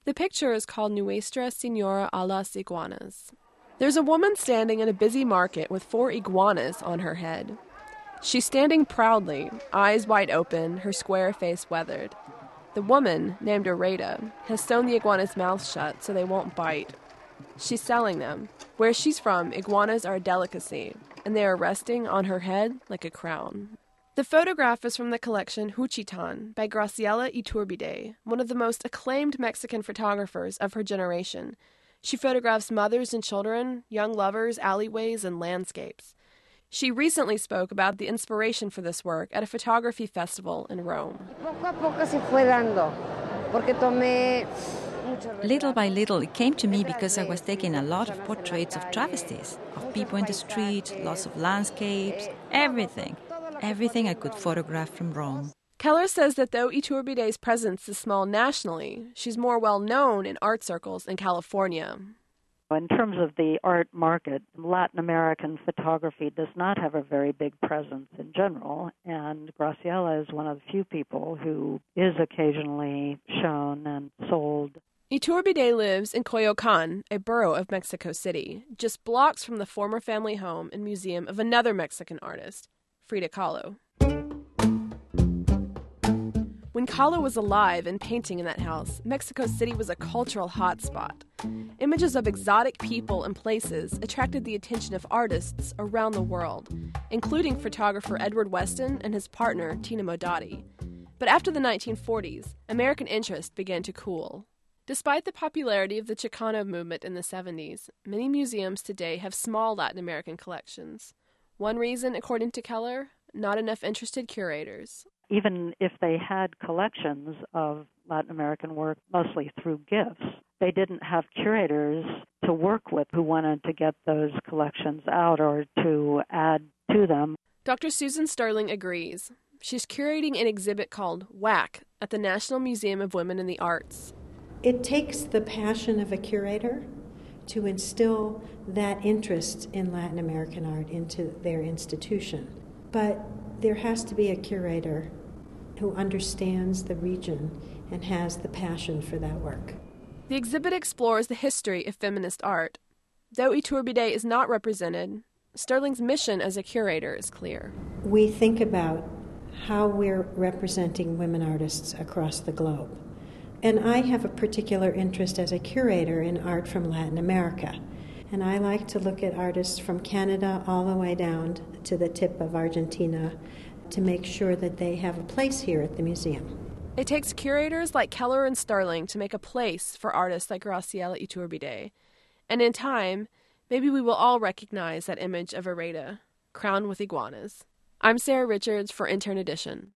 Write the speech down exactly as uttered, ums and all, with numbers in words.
The picture is called Nuestra Señora a las Iguanas. There's a woman standing in a busy market with four iguanas on her head. She's standing proudly, eyes wide open, her square face weathered. The woman, named Areta, has sewn the iguanas' mouths shut so they won't bite. She's selling them. Where she's from, iguanas are a delicacy, and they are resting on her head like a crown. The photograph is from the collection Juchitán by Graciela Iturbide, one of the most acclaimed Mexican photographers of her generation. She photographs mothers and children, young lovers, alleyways, and landscapes. She recently spoke about the inspiration for this work at a photography festival in Rome. Little by little, it came to me because I was taking a lot of portraits of travesties, of people in the street, lots of landscapes, everything. Everything I could photograph from Rome. Keller says that though Iturbide's presence is small nationally, she's more well known in art circles in California. In terms of the art market, Latin American photography does not have a very big presence in general, and Graciela is one of the few people who is occasionally shown and sold. Iturbide lives in Coyoacan, a borough of Mexico City, just blocks from the former family home and museum of another Mexican artist, Frida Kahlo. When Kahlo was alive and painting in that house, Mexico City was a cultural hotspot. Images of exotic people and places attracted the attention of artists around the world, including photographer Edward Weston and his partner, Tina Modotti. But after the nineteen forties, American interest began to cool. Despite the popularity of the Chicano movement in the seventies, many museums today have small Latin American collections. One reason, according to Keller, not enough interested curators. Even if they had collections of Latin American work, mostly through gifts, they didn't have curators to work with who wanted to get those collections out or to add to them. Doctor Susan Sterling agrees. She's curating an exhibit called W A C at the National Museum of Women in the Arts. It takes the passion of a curator to instill that interest in Latin American art into their institution. But there has to be a curator who understands the region and has the passion for that work. The exhibit explores the history of feminist art. Though Iturbide is not represented, Sterling's mission as a curator is clear. We think about how we're representing women artists across the globe. And I have a particular interest as a curator in art from Latin America. And I like to look at artists from Canada all the way down to the tip of Argentina to make sure that they have a place here at the museum. It takes curators like Keller and Sterling to make a place for artists like Graciela Iturbide. And in time, maybe we will all recognize that image of Areta, crowned with iguanas. I'm Sarah Richards for Intern Edition.